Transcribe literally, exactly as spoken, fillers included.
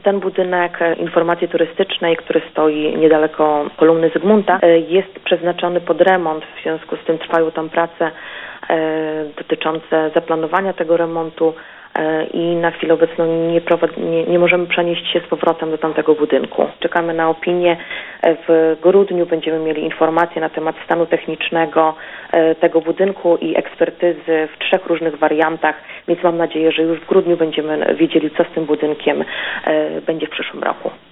Ten budynek informacji turystycznej, który stoi niedaleko kolumny Zygmunta, jest przeznaczony pod remont. W związku z tym trwają tam prace dotyczące zaplanowania tego remontu i na chwilę obecną nie, nie, nie możemy przenieść się z powrotem do tamtego budynku. Czekamy na opinię. W grudniu będziemy mieli informacje na temat stanu technicznego tego budynku i ekspertyzy w trzech różnych wariantach, więc mam nadzieję, że już w grudniu będziemy wiedzieli, co z tym budynkiem będzie w przyszłym roku.